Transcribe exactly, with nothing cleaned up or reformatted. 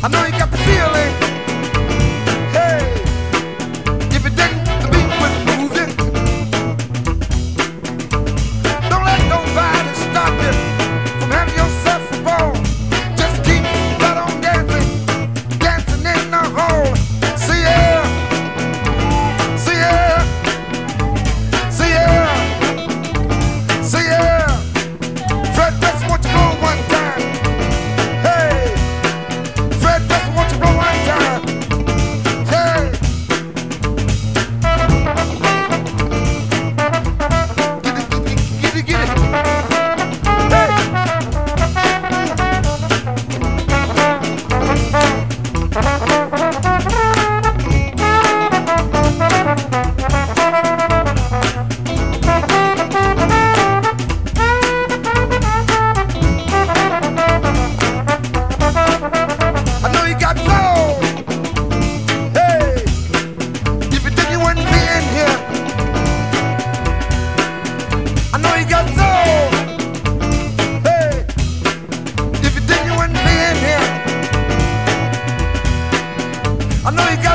I know you got the feeling. Hey, if you didn't, the beat would move you. Don't let nobody stop you from having yourself a ball. Just keep right on dancing, dancing in the hall. See ya, see ya, see ya, see ya. Fred just wants to blow one time. Hey, Fred just wants to blow one time. Hey, get it, get it, get it, get it. Hey. I know you got soul. Hey, if you did, you wouldn't be in here. I know you got soul. Hey, if you did, you wouldn't be in here. I know you got